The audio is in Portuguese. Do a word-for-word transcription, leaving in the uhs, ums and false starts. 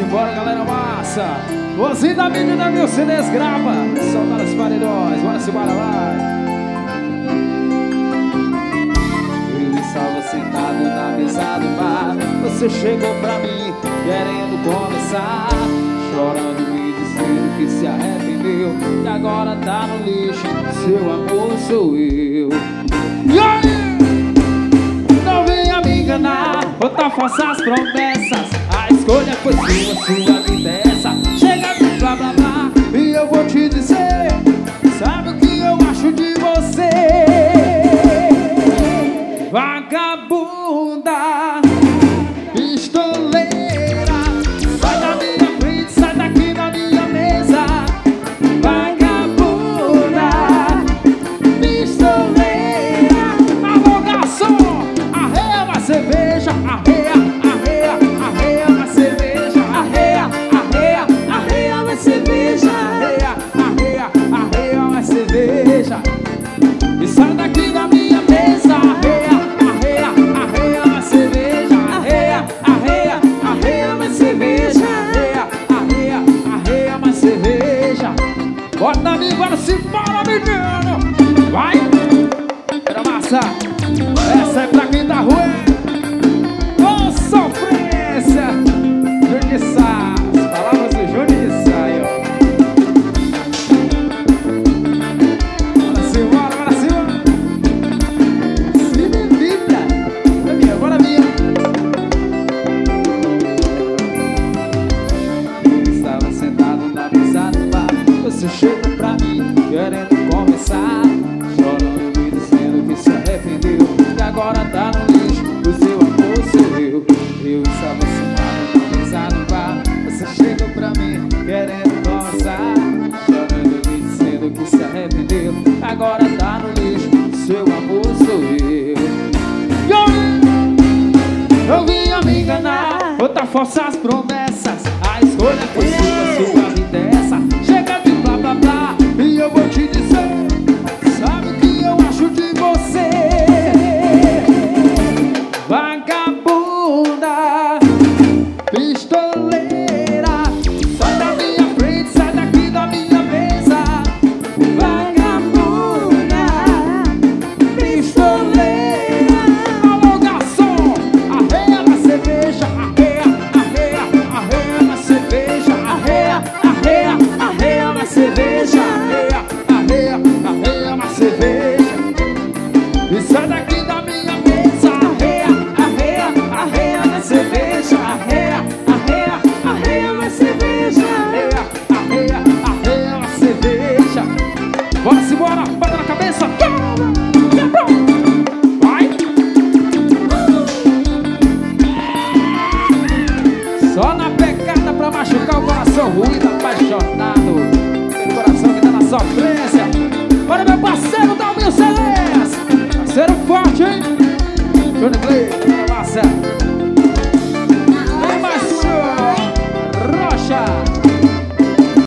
Simbora, galera massa. Você da menina, meu C Ds grava. Solta nos paredões, bora, simbora, vai. Eu estava sentado na mesa do bar. Você chegou pra mim, querendo conversar, chorando, me dizendo que se arrependeu e agora tá no lixo. Seu amor sou eu. E aí? Não venha me enganar, outra falsa as promessas. A escolha foi sua, sua vida é essa. Chega de blá blá blá e eu vou te dizer, sabe o que eu acho de você? Vagabunda, pistoleira, sai da minha frente, sai daqui da minha mesa. Vagabunda, pistoleira. Alô, garçom, arreia uma cerveja, arreia, arreia, arreia uma cerveja, arreia, arreia, arreia uma cerveja, arreia, arreia, arreia uma cerveja. E sai daqui da minha mesa, arreia, arreia, arreia uma cerveja, arreia, arreia, arreia uma cerveja, arreia, arreia, arreia uma cerveja. Bota amigo, agora se fala, menino. Vai! Era massa! Essa é pra quem tá ruim. Ô, sofrência! Júnior Sá, as palavras do Júnior Sá aí, ó. Bora cima, bora, bora cima. Se bebida. Bora minha, bora minha. Eu estava sentado na mesa do bar. Você chegou pra mim, querendo conversar, chorando, me dizendo que se arrependeu e agora tá no lixo. O seu amor sou eu. Eu estava sentado na mesa do bar. Você chegou pra mim, querendo conversar, chorando, me dizendo que se arrependeu, agora tá no lixo. O seu amor sou eu. Eu vinha me enganar, outra falsa as promessas. A escolha foi sua, sua vida é essa. Chega de blá blá blá e eu vou te dizer, sabe o que eu acho de você? Vagabunda, pistoleira, sai da minha frente, sai daqui da minha mesa. Vagabunda, pistoleira. Alô, garçom, arreia uma cerveja, arreia, arreia, arreia uma cerveja, arreia, arreia, arreia uma cerveja, arreia, arreia, arreia uma cerveja. E sai daqui da minha mesa, arreia, arreia, arreia uma cerveja, arreia, arreia, arreia uma cerveja, arreia, arreia, arreia uma cerveja. Bora se bora, bota na cabeça. Vai. Só na pegada pra machucar o coração ruim do apaixonado, aquele coração que tá na sofrência. Bora, meu parceiro, dá o meu C Ds. Parceiro forte, hein? Júnior Clay, massa.